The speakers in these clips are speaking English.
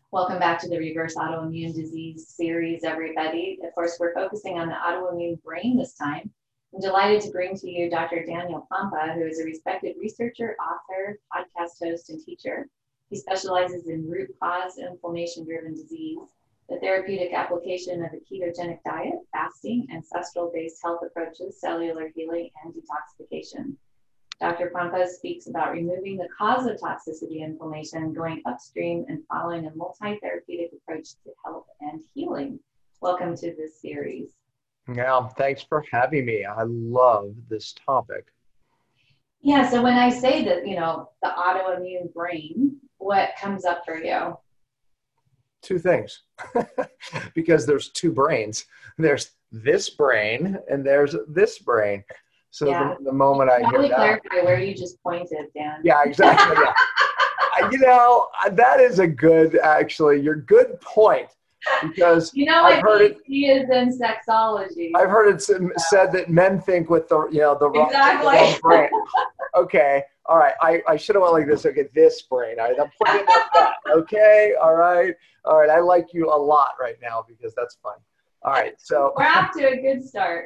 Welcome back to the Reverse Autoimmune Disease series, everybody. Of course, we're focusing on the autoimmune brain this time. I'm delighted to bring to you Dr. Daniel Pompa, who is a respected researcher, author, podcast host, and teacher. He specializes in root cause inflammation-driven disease, the therapeutic application of a ketogenic diet, fasting, ancestral-based health approaches, cellular healing, and detoxification. Dr. Pompa speaks about removing the cause of toxicity inflammation, going upstream, and following a multi-therapeutic approach to health and healing. Welcome to this series. Yeah, thanks for having me. I love this topic. Yeah, so when I say that, the autoimmune brain, what comes up for you? Two things, because there's two brains. There's this brain and there's this brain. So Yeah. the moment I hear that, clarify where you just pointed, Dan. Yeah, exactly. Yeah. That is a good, actually, your good point, because I've heard it. He is in sexology. I've heard it said that men think with the wrong, exactly. the wrong brain. Okay, all right. I should have went like this. Okay, this brain. All right, I'm pointing at that. Okay, all right. I like you a lot right now because that's fun. All right, so we're off to a good start.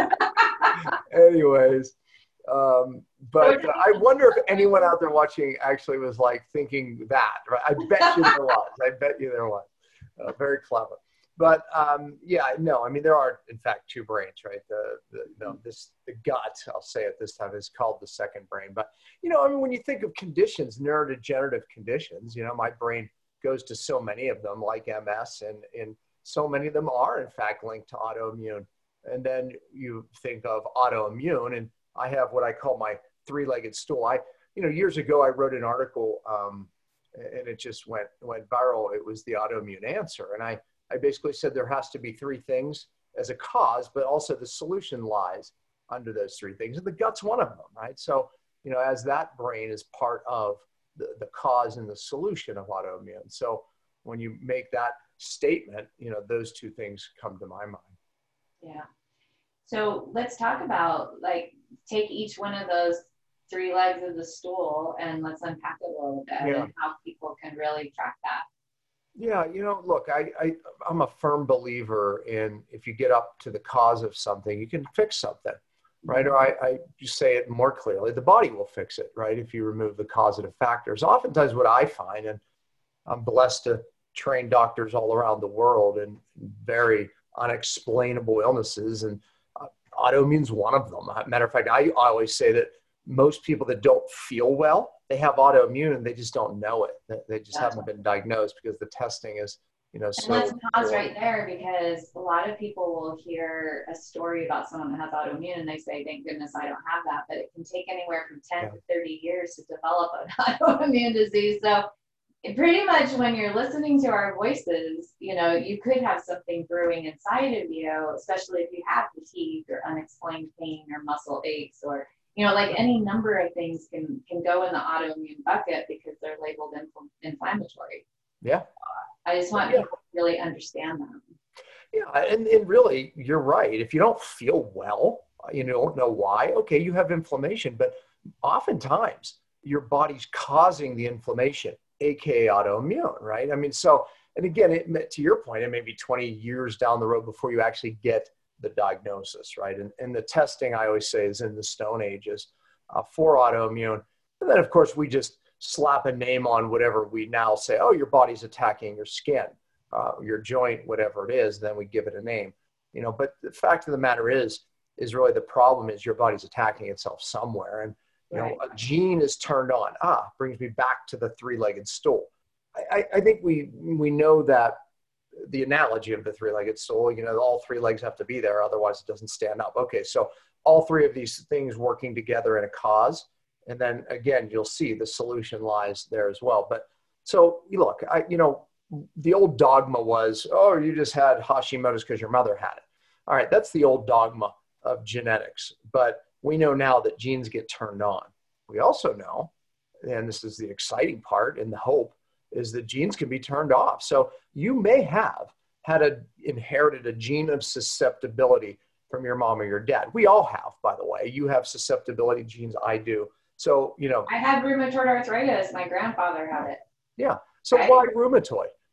Anyways, but I wonder if anyone out there watching actually was like thinking that, right? I bet you there was. Very clever. But there are in fact two brains, right? The gut, I'll say it this time, is called the second brain. But when you think of conditions, neurodegenerative conditions, my brain goes to so many of them, like MS, and so many of them are in fact linked to autoimmune. And then you think of autoimmune, and I have what I call my three-legged stool. Years ago, I wrote an article, and it just went viral. It was the autoimmune answer. And I basically said there has to be three things as a cause, but also the solution lies under those three things. And the gut's one of them, right? So, as that brain is part of the cause and the solution of autoimmune. So when you make that statement, those two things come to my mind. Yeah. So let's talk about, take each one of those three legs of the stool and let's unpack it a little bit and how people can really track that. Yeah, look, I'm a firm believer in if you get up to the cause of something, you can fix something, right? Or I just say it more clearly, the body will fix it, right? If you remove the causative factors. Oftentimes what I find, and I'm blessed to train doctors all around the world in very unexplainable illnesses, and autoimmune's one of them. Matter of fact, I always say that most people that don't feel well, they have autoimmune and they just don't know it. They just haven't been diagnosed because the testing is, and let's pause right there, because a lot of people will hear a story about someone that has autoimmune and they say, thank goodness I don't have that, but it can take anywhere from 10 to 30 years to develop an autoimmune disease. So pretty much when you're listening to our voices, you could have something brewing inside of you, especially if you have fatigue or unexplained pain or muscle aches, or, any number of things can go in the autoimmune bucket because they're labeled inflammatory. Yeah. I just want people to really understand that. Yeah, and really, you're right. If you don't feel well, you don't know why, okay, you have inflammation, but oftentimes your body's causing the inflammation, aka autoimmune, right? And again, to your point, it may be 20 years down the road before you actually get the diagnosis, right? And the testing, I always say, is in the Stone Ages for autoimmune. And then, of course, we just slap a name on whatever we now say, oh, your body's attacking your skin, your joint, whatever it is, then we give it a name. But the fact of the matter is really the problem is your body's attacking itself somewhere. And a gene is turned on. Brings me back to the three-legged stool. I think we know that the analogy of the three-legged stool, all three legs have to be there, otherwise it doesn't stand up. Okay, so all three of these things working together in a cause, and then again, you'll see the solution lies there as well. But so look, the old dogma was, oh, you just had Hashimoto's because your mother had it. All right, that's the old dogma of genetics. But we know now that genes get turned on. We also know, and this is the exciting part and the hope, is that genes can be turned off. So you may have inherited a gene of susceptibility from your mom or your dad. We all have, by the way. You have susceptibility genes, I do. So, I had rheumatoid arthritis. My grandfather had it. Yeah. So why rheumatoid?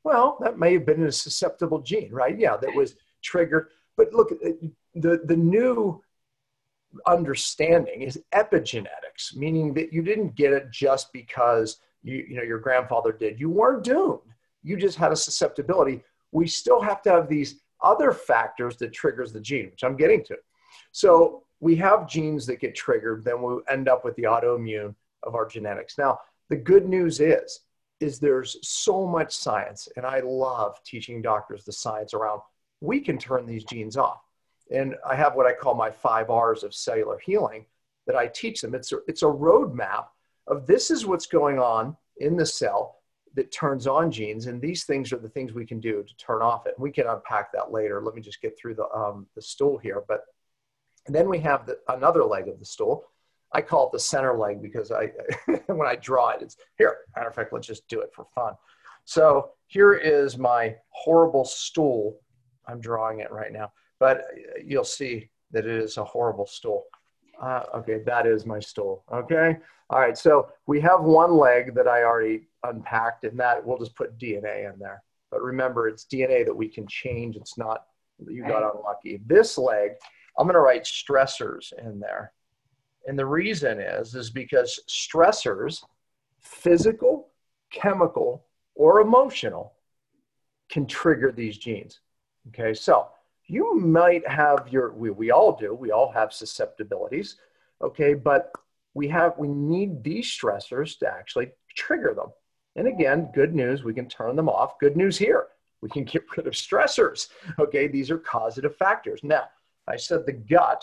Well, that may have been a susceptible gene, right? Yeah, that was triggered. But look, the new understanding is epigenetics, meaning that you didn't get it just because your grandfather did. You weren't doomed. You just had a susceptibility. We still have to have these other factors that triggers the gene, which I'm getting to. So we have genes that get triggered, then we end up with the autoimmune of our genetics. Now, the good news is there's so much science, and I love teaching doctors the science around we can turn these genes off. And I have what I call my 5 R's of cellular healing that I teach them. It's a roadmap of this is what's going on in the cell that turns on genes, and these things are the things we can do to turn off it. And we can unpack that later. Let me just get through the stool here. But then we have another leg of the stool. I call it the center leg because when I draw it, it's here. Matter of fact, let's just do it for fun. So here is my horrible stool. I'm drawing it right now, but you'll see that it is a horrible stool. Okay, that is my stool. Okay. All right. So we have one leg that I already unpacked, and that we'll just put DNA in there. But remember, it's DNA that we can change. It's not that you got unlucky. This leg, I'm going to write stressors in there. And the reason is because stressors, physical, chemical, or emotional, can trigger these genes. Okay, so you might have we all do, we all have susceptibilities, okay, but we need these stressors to actually trigger them. And again, good news, we can turn them off. Good news here, we can get rid of stressors, okay? These are causative factors. Now, I said the gut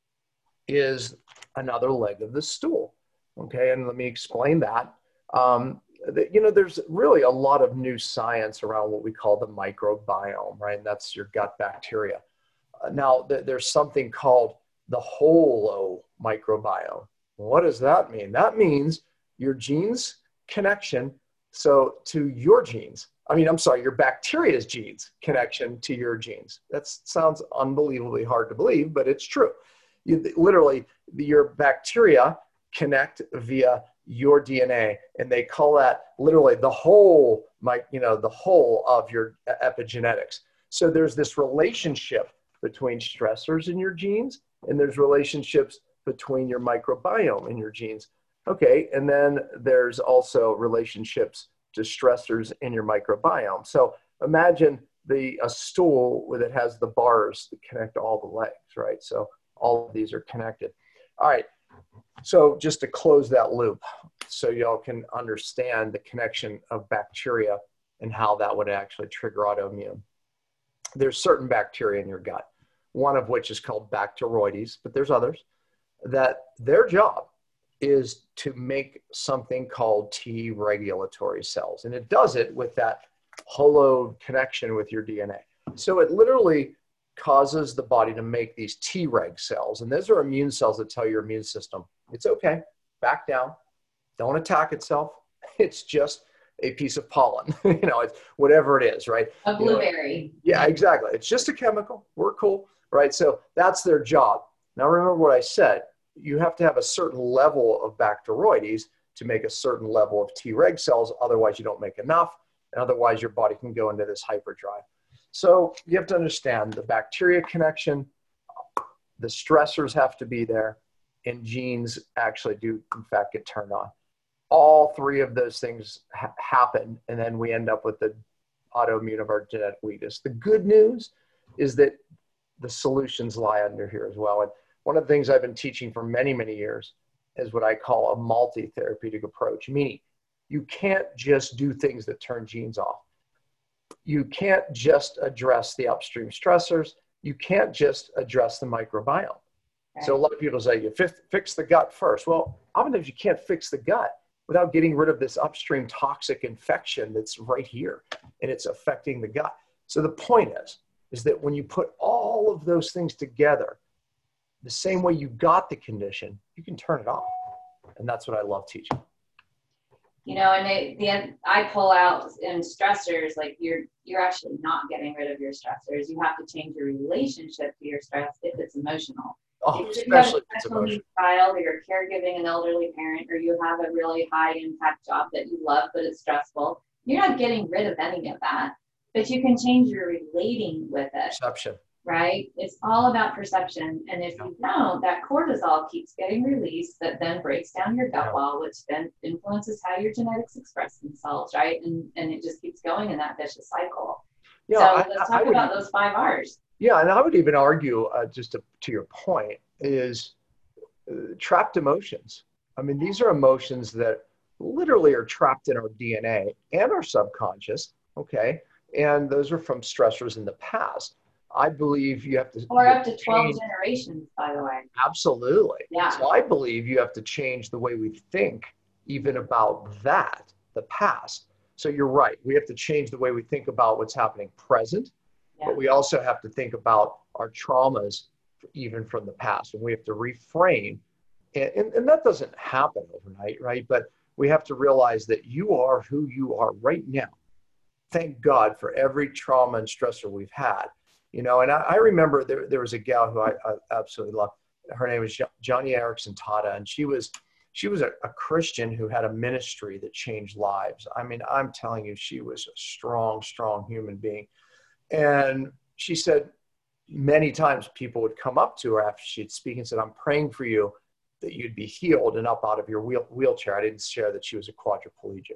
is another leg of the stool, okay? And let me explain that. There's really a lot of new science around what we call the microbiome, right? And that's your gut bacteria. Now, there's something called the holo microbiome. What does that mean? That means your genes connection to your genes. Your bacteria's genes connection to your genes. That sounds unbelievably hard to believe, but it's true. Literally, your bacteria connect via your DNA, and they call that literally the whole of your epigenetics. So there's this relationship between stressors in your genes, and there's relationships between your microbiome and your genes. Okay, and then there's also relationships to stressors in your microbiome. So imagine a stool that has the bars that connect all the legs, right? So all of these are connected. All right, so just to close that loop, so y'all can understand the connection of bacteria and how that would actually trigger autoimmune. There's certain bacteria in your gut, one of which is called Bacteroides, but there's others, that their job is to make something called T regulatory cells. And it does it with that holo connection with your DNA. So it literally causes the body to make these Treg cells. And those are immune cells that tell your immune system, it's okay, back down, don't attack itself. It's just a piece of pollen, it's whatever it is, right? A blueberry. Yeah, exactly. It's just a chemical. We're cool, right? So that's their job. Now, remember what I said. You have to have a certain level of Bacteroides to make a certain level of Treg cells. Otherwise, you don't make enough. And otherwise, your body can go into this hyperdrive. So you have to understand the bacteria connection, the stressors have to be there, and genes actually do, in fact, get turned on. All 3 of those things happen, and then we end up with the autoimmune of our genetic weakness. The good news is that the solutions lie under here as well. And one of the things I've been teaching for many, many years is what I call a multi-therapeutic approach, meaning you can't just do things that turn genes off. You can't just address the upstream stressors. You can't just address the microbiome. Right. So a lot of people say, you fix the gut first. Well, oftentimes you can't fix the gut without getting rid of this upstream toxic infection that's right here, and it's affecting the gut. So the point is that when you put all of those things together, the same way you got the condition, you can turn it off. And that's what I love teaching. And I pull out in stressors, like you're actually not getting rid of your stressors. You have to change your relationship to your stress if it's emotional. Oh, especially if it's emotional. Child, or you're caregiving an elderly parent, or you have a really high impact job that you love, but it's stressful. You're not getting rid of any of that, but you can change your relating with it. Perception. Right? It's all about perception. And if you don't, that cortisol keeps getting released that then breaks down your gut wall, which then influences how your genetics express themselves, right? And it just keeps going in that vicious cycle. Yeah, so let's talk about those 5 R's. Yeah, and I would even argue, just to your point, is trapped emotions. I mean, these are emotions that literally are trapped in our DNA and our subconscious, okay? And those are from stressors in the past. I believe you have to... Or up to 12 generations, by the way. Absolutely. Yeah. So I believe you have to change the way we think even about that, the past. So you're right. We have to change the way we think about what's happening present, but we also have to think about our traumas even from the past. And we have to reframe. And that doesn't happen overnight, right? But we have to realize that you are who you are right now. Thank God for every trauma and stressor we've had. You know, and I remember there was a gal who I absolutely love. Her name was Joni Eareckson Tada, and she was a Christian who had a ministry that changed lives. I mean, I'm telling you, she was a strong, strong human being. And she said many times people would come up to her after she'd speak and said, "I'm praying for you that you'd be healed and up out of your wheelchair." I didn't share that she was a quadriplegic.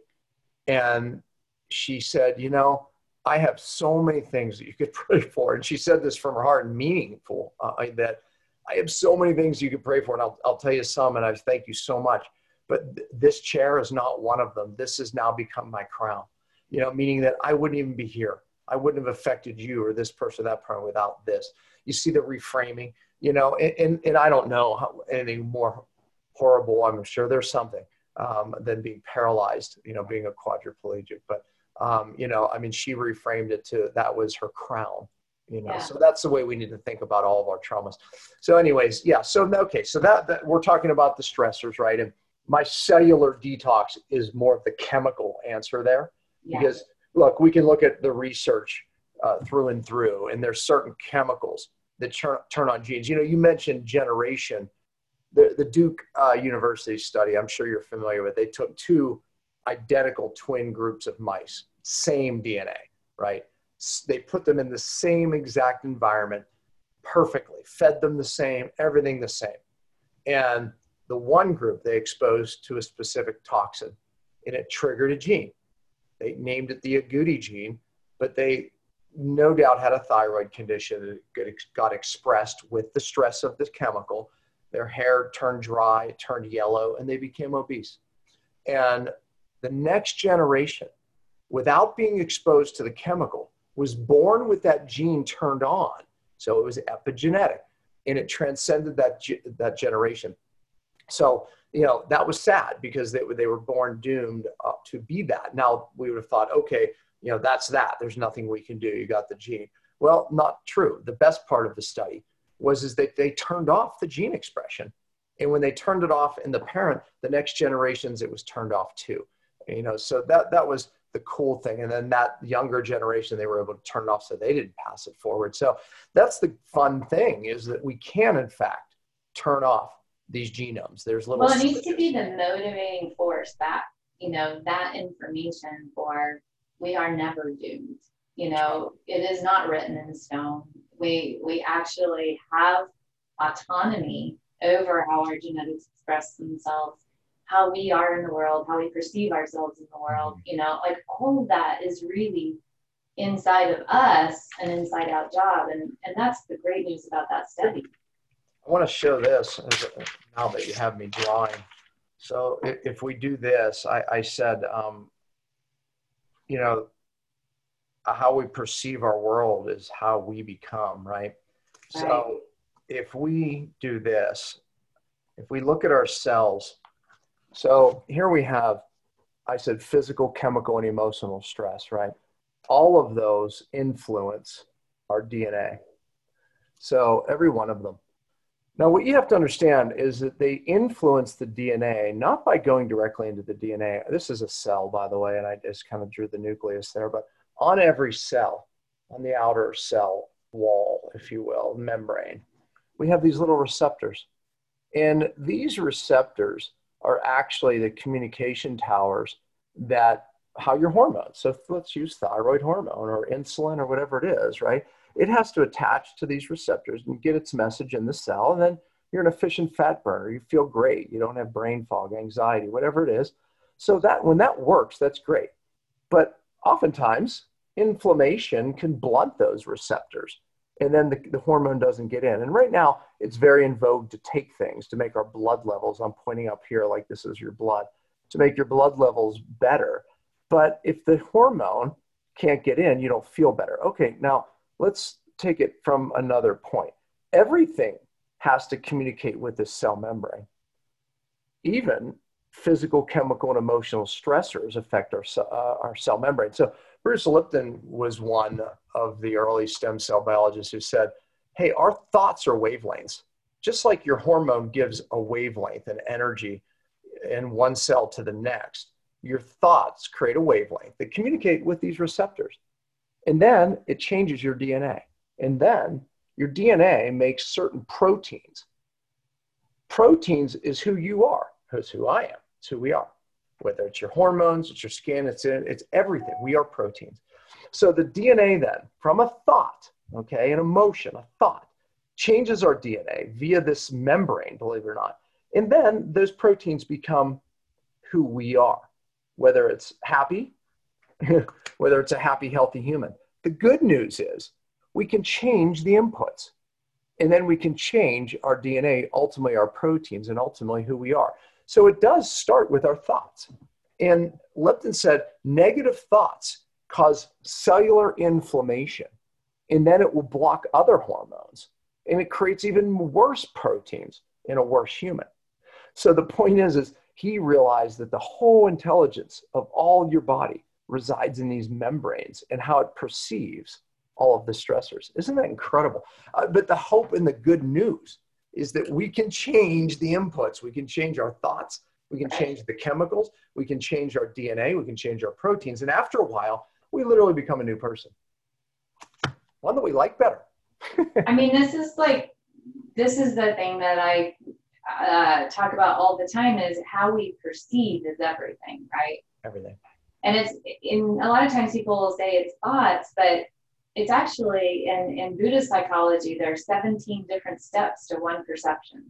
And she said, "You know, I have so many things that you could pray for." And she said this from her heart and meaningful, that I have so many things you could pray for. And I'll tell you some, and I thank you so much. But this chair is not one of them. This has now become my crown, you know, meaning that I wouldn't even be here. I wouldn't have affected you or this person, that person without this. You see the reframing, you know, and I don't know anything more horrible. I'm sure there's something than being paralyzed, you know, being a quadriplegic. But you know, I mean, she reframed it to that was her crown, you know. So that's the way we need to think about all of our traumas. So anyways, yeah. So, okay. So that we're talking about the stressors, right? And my cellular detox is more of the chemical answer there, because look, we can look at the research through and through, and there's certain chemicals that turn on genes. You know, you mentioned generation. The Duke University study, I'm sure you're familiar with, they took 2 identical twin groups of mice, same DNA, right? They put them in the same exact environment perfectly, fed them the same, everything the same. And the one group they exposed to a specific toxin, and it triggered a gene. They named it the agouti gene, but they no doubt had a thyroid condition that got expressed with the stress of the chemical. Their hair turned dry, turned yellow, and they became obese. And the next generation, without being exposed to the chemical, was born with that gene turned on. So it was epigenetic, and it transcended that generation. So, you know, that was sad because they were born doomed to be that. Now, we would have thought, okay, you know, that's that. There's nothing we can do. You got the gene. Well, not true. The best part of the study is that they turned off the gene expression. And when they turned it off in the parent, the next generations, it was turned off too. You know, so that was the cool thing. And then that younger generation, they were able to turn it off so they didn't pass it forward. So that's the fun thing, is that we can, in fact, turn off these genomes. There's little... Well, it needs to be the motivating force, that, you know, that information for we are never doomed. You know, it is not written in stone. We actually have autonomy over how our genetics express themselves, how we are in the world, how we perceive ourselves in the world, you know, like all of that is really inside of us, an inside out job. And that's the great news about that study. I want to show this now that you have me drawing. So if we do this, I said, you know, how we perceive our world is how we become, right? So if we do this, if we look at our cells, so here we have, I said physical, chemical, and emotional stress, right? All of those influence our DNA. So every one of them. Now, what you have to understand is that they influence the DNA, not by going directly into the DNA. This is a cell, by the way, and I just kind of drew the nucleus there, but on every cell, on the outer cell wall, if you will, membrane, we have these little receptors. And these receptors are actually the communication towers that how your hormones, so let's use thyroid hormone or insulin or whatever it is, right? It has to attach to these receptors and get its message in the cell. And then you're an efficient fat burner. You feel great. You don't have brain fog, anxiety, whatever it is. So that when that works, that's great. But oftentimes inflammation can blunt those receptors, and then the hormone doesn't get in. And right now it's very in vogue to take things to make our blood levels, I'm pointing up here like this is your blood, to make your blood levels better. But if the hormone can't get in, you don't feel better. Okay, now let's take it from another point. Everything has to communicate with the cell membrane. Even physical, chemical, and emotional stressors affect our cell membrane. So Bruce Lipton was one of the early stem cell biologists who said, hey, our thoughts are wavelengths. Just like your hormone gives a wavelength and energy in one cell to the next, your thoughts create a wavelength that communicate with these receptors. And then it changes your DNA. And then your DNA makes certain proteins. Proteins is who you are. It's who I am. It's who we are. Whether it's your hormones, it's your skin, it's everything. We are proteins. So the DNA then, from a thought, okay, an emotion, a thought, changes our DNA via this membrane, believe it or not. And then those proteins become who we are, whether it's happy, whether it's a happy, healthy human. The good news is we can change the inputs, and then we can change our DNA, ultimately our proteins, and ultimately who we are. So it does start with our thoughts. And Lipton said negative thoughts cause cellular inflammation, and then it will block other hormones, and it creates even worse proteins in a worse human. So the point is he realized that the whole intelligence of all your body resides in these membranes and how it perceives all of the stressors. Isn't that incredible? But the hope and the good news is that we can change the inputs. We can change our thoughts. We can change the chemicals. We can change our DNA. We can change our proteins. And after a while, we literally become a new person. One that we like better. I mean, this is the thing that I talk about all the time, is how we perceive is everything, right? Everything. And a lot of times people will say it's thoughts, but it's actually, in Buddhist psychology, there are 17 different steps to one perception,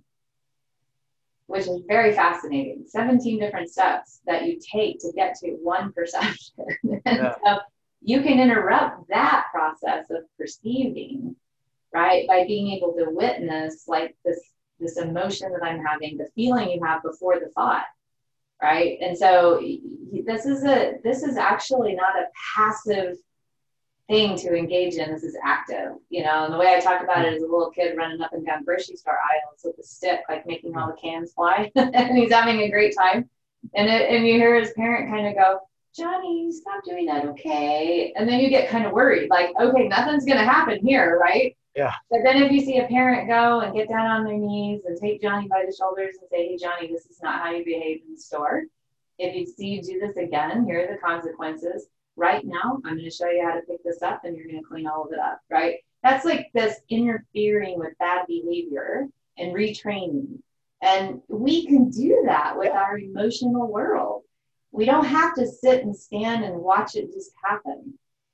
which is very fascinating. 17 different steps that you take to get to one perception. And so you can interrupt that process of perceiving, right, by being able to witness like this emotion that I'm having, the feeling you have before the thought, right? And so this is actually not a passive thing to engage in. This is active, and the way I talk about it is a little kid running up and down grocery store aisles with a stick, like making all the cans fly, and he's having a great time. And you hear his parent kind of go, Johnny, stop doing that, okay? And then you get kind of worried, like, okay, nothing's going to happen here, right? Yeah. But then if you see a parent go and get down on their knees and take Johnny by the shoulders and say, hey, Johnny, this is not how you behave in the store. If you see you do this again, here are the consequences. Right now, I'm going to show you how to pick this up, and you're going to clean all of it up, right? That's like this interfering with bad behavior and retraining. And we can do that with our emotional world. We don't have to sit and stand and watch it just happen.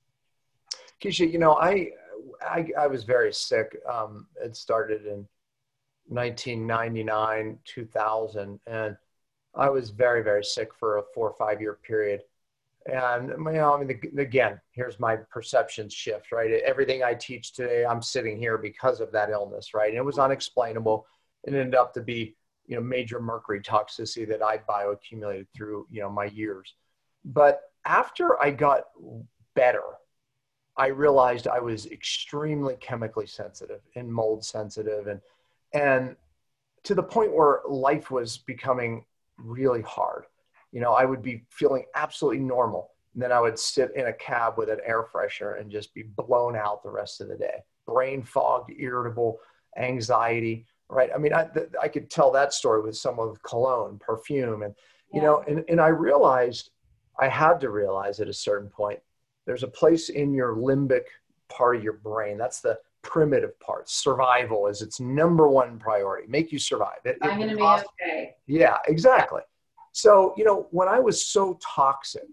Keisha, I was very sick. It started in 1999, 2000, and I was very, very sick for a 4 or 5 year period. And again, here's my perception shift, right? Everything I teach today, I'm sitting here because of that illness, right? And it was unexplainable. It ended up to be, major mercury toxicity that I bioaccumulated through, my years. But after I got better, I realized I was extremely chemically sensitive and mold sensitive, and to the point where life was becoming really hard. I would be feeling absolutely normal, and then I would sit in a cab with an air freshener and just be blown out the rest of the day. Brain fogged, irritable, anxiety, right? I mean, I could tell that story with someone with cologne, perfume, and, and I realized, I had to realize at a certain point, there's a place in your limbic part of your brain. That's the primitive part. Survival is its number one priority. Make you survive. I'm going to be okay. Yeah, exactly. So, when I was so toxic,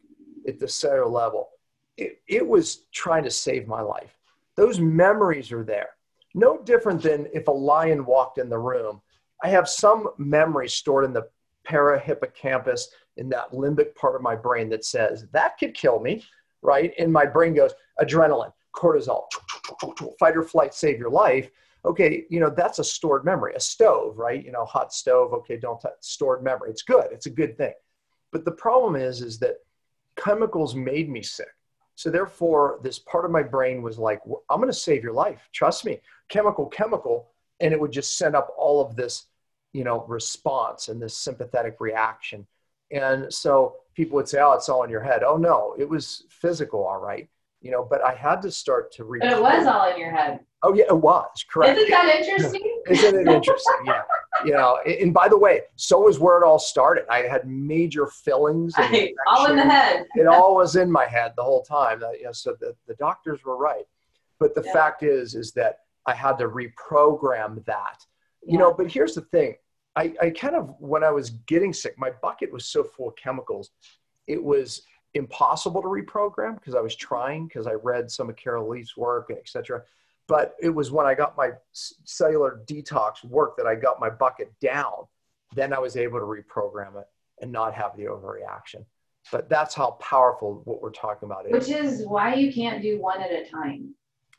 at the cellular level, it was trying to save my life. Those memories are there. No different than if a lion walked in the room. I have some memory stored in the parahippocampus, in that limbic part of my brain that says that could kill me, right? And my brain goes, adrenaline, cortisol, fight or flight, save your life. Okay, that's a stored memory. A stove, right? Hot stove, okay, don't touch, stored memory. It's good. It's a good thing. But the problem is that chemicals made me sick. So therefore, this part of my brain was like, I'm going to save your life. Trust me, chemical. And it would just send up all of this, response and this sympathetic reaction. And so people would say, oh, it's all in your head. Oh, no, it was physical, all right. But I had to start to But it was all in your head. Oh, yeah, it was. Correct. Isn't that interesting? Isn't it interesting? Yeah. And by the way, so is where it all started. I had major fillings. Right. All in the head. It all was in my head the whole time. So the doctors were right. But the fact is that I had to reprogram that. But here's the thing. I kind of, when I was getting sick, my bucket was so full of chemicals, it was impossible to reprogram because I was trying, because I read some of Carol Leaf's work, et cetera. But it was when I got my cellular detox work that I got my bucket down, then I was able to reprogram it and not have the overreaction. But that's how powerful what we're talking about is. Which is why you can't do one at a time.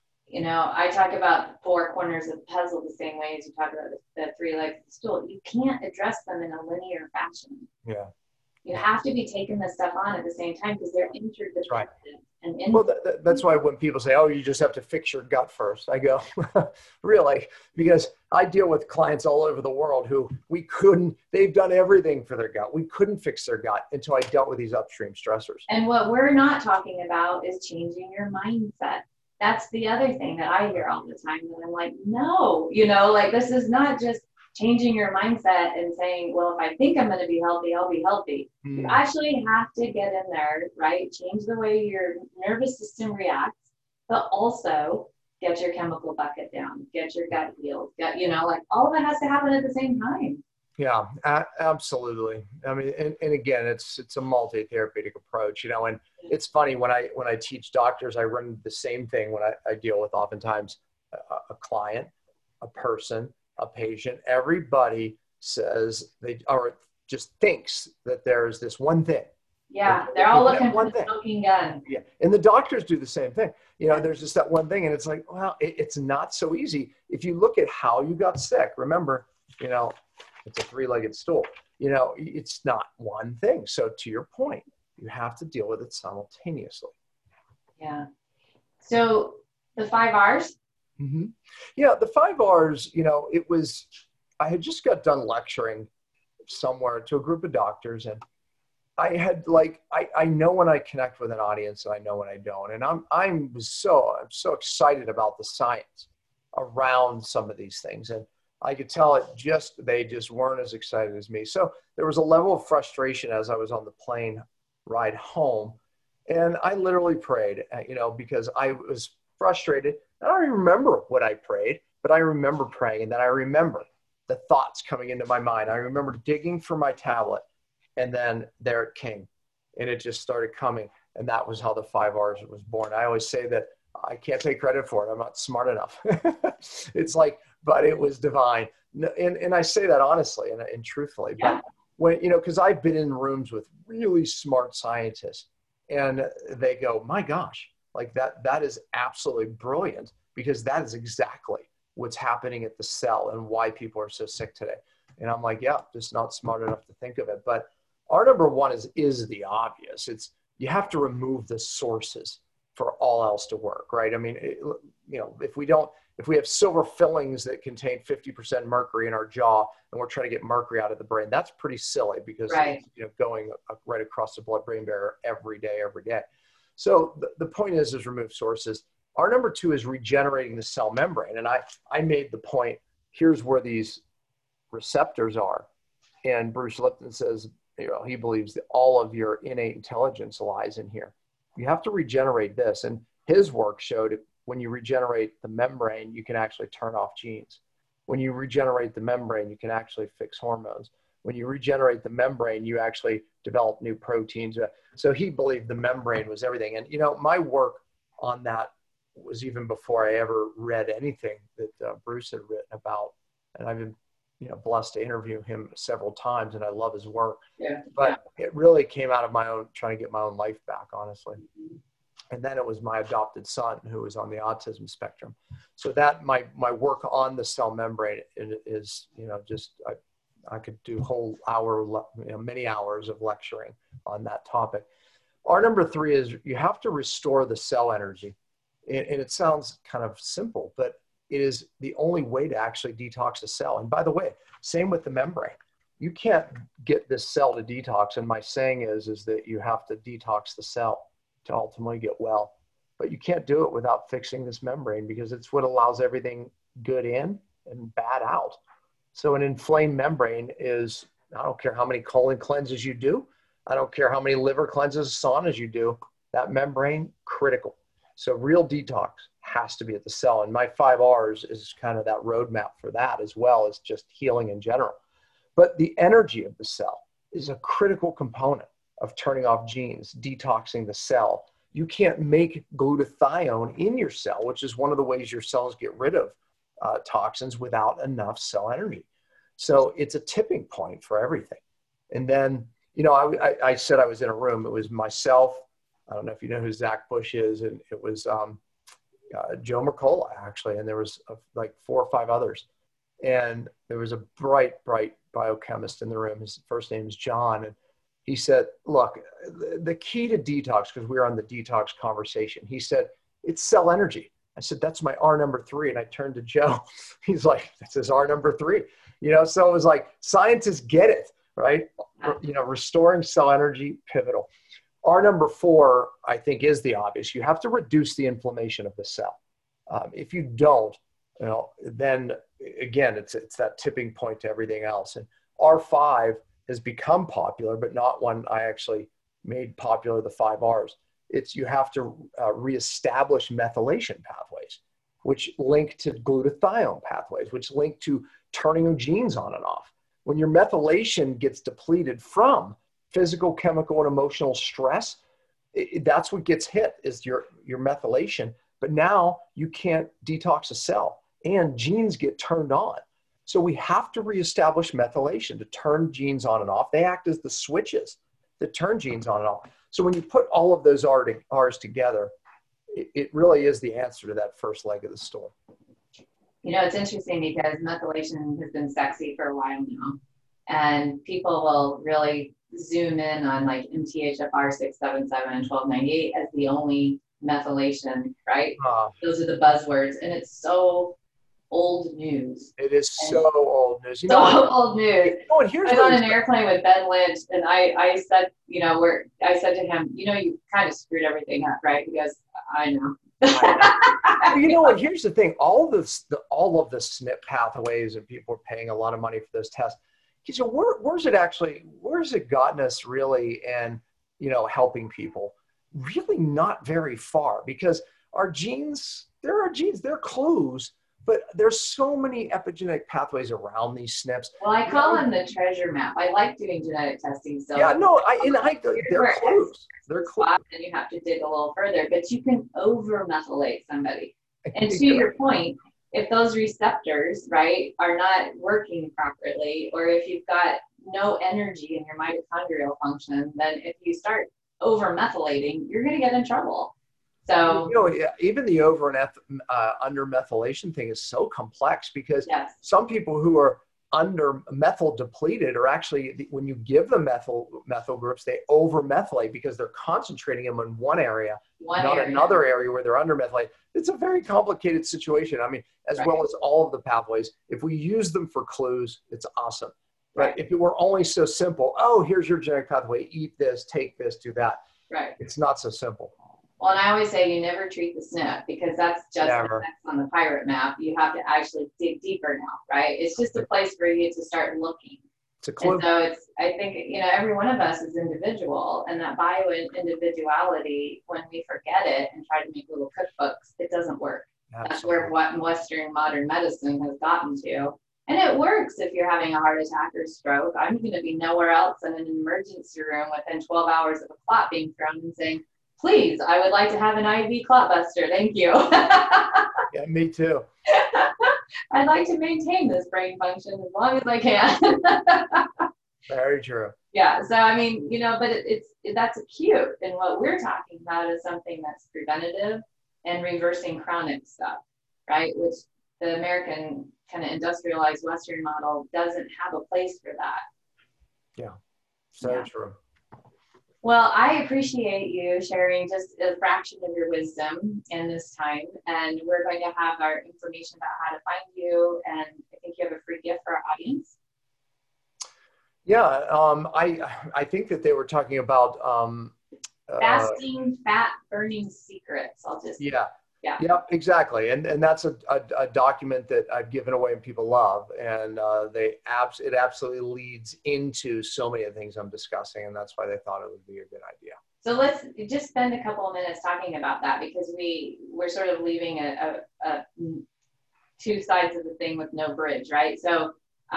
I talk about 4 corners of the puzzle the same way as you talk about the 3 legs of the stool. You can't address them in a linear fashion. Yeah. You have to be taking this stuff on at the same time because they're interdependent. Right. Well, that's why when people say, oh, you just have to fix your gut first, I go, really? Because I deal with clients all over the world who they've done everything for their gut. We couldn't fix their gut until I dealt with these upstream stressors. And what we're not talking about is changing your mindset. That's the other thing that I hear all the time. And I'm like, no, this is not just changing your mindset and saying, well, if I think I'm going to be healthy, I'll be healthy. You actually have to get in there, right? Change the way your nervous system reacts, but also get your chemical bucket down, get your gut healed, all of it has to happen at the same time. Yeah, absolutely. I mean, and again, it's a multi-therapeutic approach, and it's funny when I teach doctors, I run the same thing when I deal with oftentimes a client, a person, a patient. Everybody says or just thinks that there's this one thing. Yeah, they're all looking for the smoking gun. Yeah, and the doctors do the same thing. There's just that one thing, and it's like, well, it's not so easy. If you look at how you got sick, remember, it's a 3-legged stool. It's not one thing. So to your point, you have to deal with it simultaneously. Yeah. So the 5 R's? Mm-hmm. Yeah, the 5 R's, I had just got done lecturing somewhere to a group of doctors, and I had I know when I connect with an audience and I know when I don't. And I'm so excited about the science around some of these things. And I could tell they just weren't as excited as me. So there was a level of frustration as I was on the plane ride home. And I literally prayed, because I was frustrated. I don't even remember what I prayed, but I remember praying. And then I remember the thoughts coming into my mind. I remember digging for my tablet, and then there it came, and it just started coming. And that was how the 5 R's was born. I always say that I can't take credit for it. I'm not smart enough. It's like, but it was divine. And I say that honestly and truthfully. But when, because I've been in rooms with really smart scientists, and they go, my gosh, that is absolutely brilliant, because that is exactly what's happening at the cell and why people are so sick today. And I'm like, yeah, just not smart enough to think of it. But our number one is the obvious. You have to remove the sources for all else to work, right? I mean, if we have silver fillings that contain 50% mercury in our jaw, and we're trying to get mercury out of the brain, that's pretty silly, because it's, going right across the blood-brain barrier every day. So the point is remove sources. Our number 2 is regenerating the cell membrane. And I made the point, here's where these receptors are. And Bruce Lipton says, he believes that all of your innate intelligence lies in here. You have to regenerate this. And his work showed when you regenerate the membrane, you can actually turn off genes. When you regenerate the membrane, you can actually fix hormones. when you regenerate the membrane, you actually develop new proteins. So he believed the membrane was everything. And, my work on that was even before I ever read anything that Bruce had written about. And I've been, blessed to interview him several times, and I love his work. Yeah. But it really came out of my own, trying to get my own life back, honestly. And then it was my adopted son who was on the autism spectrum. So that my work on the cell membrane is, I could do whole hour, many hours of lecturing on that topic. Our number 3 is you have to restore the cell energy. And it sounds kind of simple, but it is the only way to actually detox a cell. And by the way, same with the membrane. You can't get this cell to detox. And my saying is that you have to detox the cell to ultimately get well. But you can't do it without fixing this membrane, because it's what allows everything good in and bad out. So an inflamed membrane is, I don't care how many colon cleanses you do. I don't care how many liver cleanses, saunas you do. That membrane, critical. So real detox has to be at the cell. And my 5 R's is kind of that roadmap for that, as well as just healing in general. But the energy of the cell is a critical component of turning off genes, detoxing the cell. You can't make glutathione in your cell, which is one of the ways your cells get rid of toxins, without enough cell energy. So it's a tipping point for everything. And then, I said I was in a room. It was myself. I don't know if you know who Zach Bush is. And it was Joe Mercola, actually. And there was like 4 or 5 others. And there was a bright biochemist in the room. His first name is John. And he said, look, the key to detox, because we were on the detox conversation, he said, it's cell energy. I said, that's my R number 3. And I turned to Joe. He's like, that's his R number 3. So it was like, scientists get it, right? Restoring cell energy, pivotal. R number 4, I think, is the obvious. You have to reduce the inflammation of the cell. If you don't, then again, it's that tipping point to everything else. And R5 has become popular, but not one I actually made popular, the 5 R's. It's you have to reestablish methylation pathways, which link to glutathione pathways, which link to turning of genes on and off. When your methylation gets depleted from physical, chemical, and emotional stress, that's what gets hit, is your methylation. But now you can't detox a cell, and genes get turned on. So we have to reestablish methylation to turn genes on and off. They act as the switches that turn genes on and off. So when you put all of those R's together, it really is the answer to that first leg of the story. It's interesting because methylation has been sexy for a while now. And people will really zoom in on like MTHFR 677 and 1298 as the only methylation, right? Those are the buzzwords. And it's so old news. It is so old news. Old news. I was on an airplane with Ben Lynch, and I said, I said to him, you kind of screwed everything up, right? He goes, I know. Well, here's the thing. All of the SNP pathways, and people are paying a lot of money for those tests. So where's it gotten us really, and, helping people? Really not very far, because our genes, they're clues. But there's so many epigenetic pathways around these SNPs. Well, I call them the treasure map. I like doing genetic testing. So yeah, no, they're clues. They're clues. And you have to dig a little further, but you can over-methylate somebody. And to your point, if those receptors, right, are not working properly, or if you've got no energy in your mitochondrial function, then if you start over-methylating, you're going to get in trouble. So, even the over and under methylation thing is so complex, because some people who are under methyl depleted are actually, when you give them methyl groups, they over methylate because they're concentrating them in one area, not another area where they're under methylate. It's a very complicated situation. I mean, as well as all of the pathways, if we use them for clues, it's awesome. But if it were only so simple, here's your genetic pathway, eat this, take this, do that. Right. It's not so simple. Well, and I always say you never treat the SNP, because that's just the text on the pirate map. You have to actually dig deeper now, right? It's just a place for you to start looking. It's a clue. And so I think, every one of us is individual, and that bio-individuality, when we forget it and try to make little cookbooks, it doesn't work. Absolutely. That's where what Western modern medicine has gotten to. And it works if you're having a heart attack or stroke. I'm going to be nowhere else in an emergency room within 12 hours of a clot being thrown and saying, please, I would like to have an IV clot buster. Thank you. Yeah, me too. I'd like to maintain this brain function as long as I can. Very true. Yeah. So, I mean, you know, but that's acute. And what we're talking about is something that's preventative and reversing chronic stuff, right? Which the American kind of industrialized Western model doesn't have a place for that. Yeah. So true. Well, I appreciate you sharing just a fraction of your wisdom in this time. And we're going to have our information about how to find you. And I think you have a free gift for our audience. Yeah. I think that they were talking about fasting fat burning secrets. Yeah, exactly. And that's a document that I've given away and people love. And it absolutely leads into so many of the things I'm discussing. And that's why they thought it would be a good idea. So let's just spend a couple of minutes talking about that, because we're sort of leaving a two sides of the thing with no bridge, right? So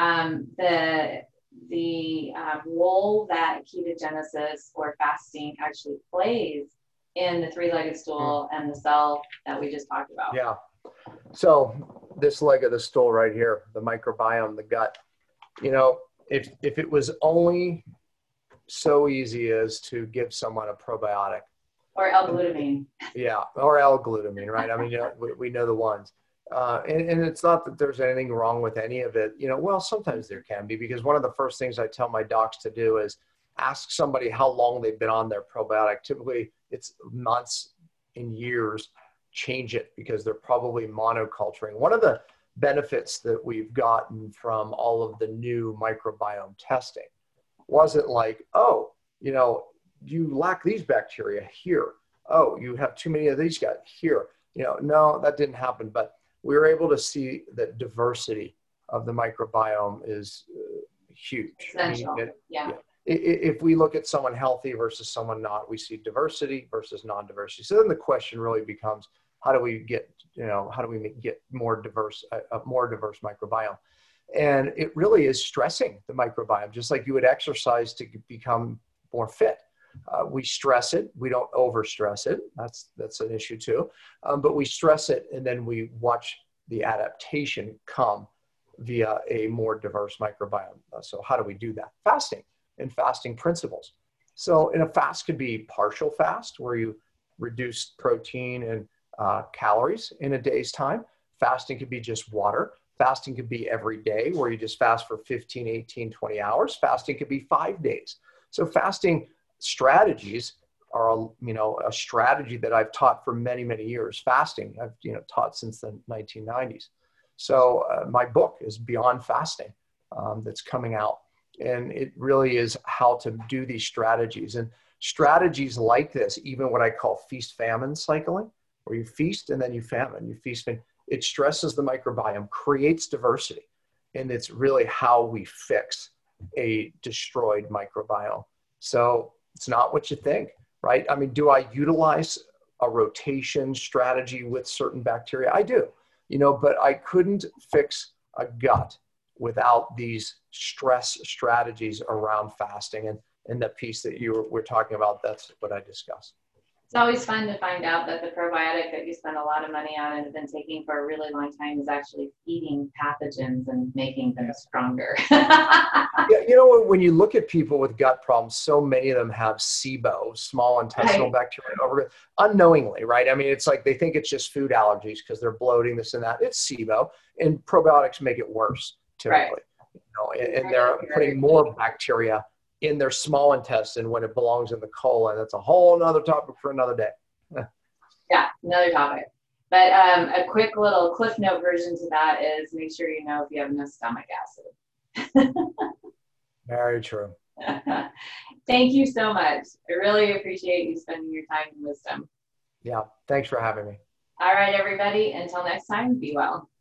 the role that ketogenesis or fasting actually plays in the three-legged stool and the cell that we just talked about. Yeah. So this leg of the stool right here, the microbiome, the gut, you know, if it was only so easy as to give someone a probiotic. Or L-glutamine. Yeah, or L-glutamine, right? I mean, you know, we know the ones. And it's not that there's anything wrong with any of it. You know, well, sometimes there can be, because one of the first things I tell my docs to do is ask somebody how long they've been on their probiotic. Typically, it's months and years. Change it, because they're probably monoculturing. One of the benefits that we've gotten from all of the new microbiome testing wasn't like, oh, you know, you lack these bacteria here. Oh, you have too many of these guys here. You know, no, that didn't happen. But we were able to see that diversity of the microbiome is huge. Essential. Yeah. If we look at someone healthy versus someone not, we see diversity versus non-diversity. So then the question really becomes, how do we get more diverse, a more diverse microbiome? And it really is stressing the microbiome, just like you would exercise to become more fit. We stress it. We don't overstress it. That's an issue too. But we stress it, and then we watch the adaptation come via a more diverse microbiome. So how do we do that? Fasting and fasting principles. So in a fast could be partial fast, where you reduce protein and calories in a day's time. Fasting could be just water. Fasting could be every day, where you just fast for 15, 18, 20 hours. Fasting could be 5 days. So fasting strategies are, you know, a strategy that I've taught for many, many years. Fasting, I've, you know, taught since the 1990s. So my book is Beyond Fasting, that's coming out. And it really is how to do these strategies. And strategies like this, even what I call feast-famine cycling, where you feast and then you famine, you feast, and it stresses the microbiome, creates diversity. And it's really how we fix a destroyed microbiome. So it's not what you think, right? I mean, do I utilize a rotation strategy with certain bacteria? I do, you know, but I couldn't fix a gut without these stress strategies around fasting. And the piece that we're talking about, that's what I discussed. It's always fun to find out that the probiotic that you spend a lot of money on and have been taking for a really long time is actually feeding pathogens and making them stronger. Yeah, you know, when you look at people with gut problems, so many of them have SIBO, small intestinal bacteria, unknowingly, right? I mean, it's like they think it's just food allergies because they're bloating, this and that. It's SIBO, and probiotics make it worse, typically. Right. You know, and they're putting more bacteria in their small intestine when it belongs in the colon. That's a whole other topic for another day. Yeah, another topic. But a quick little Cliff Note version to that is make sure you know if you have enough stomach acid. Very true. Thank you so much. I really appreciate you spending your time in wisdom. Yeah, thanks for having me. All right, everybody. Until next time, be well.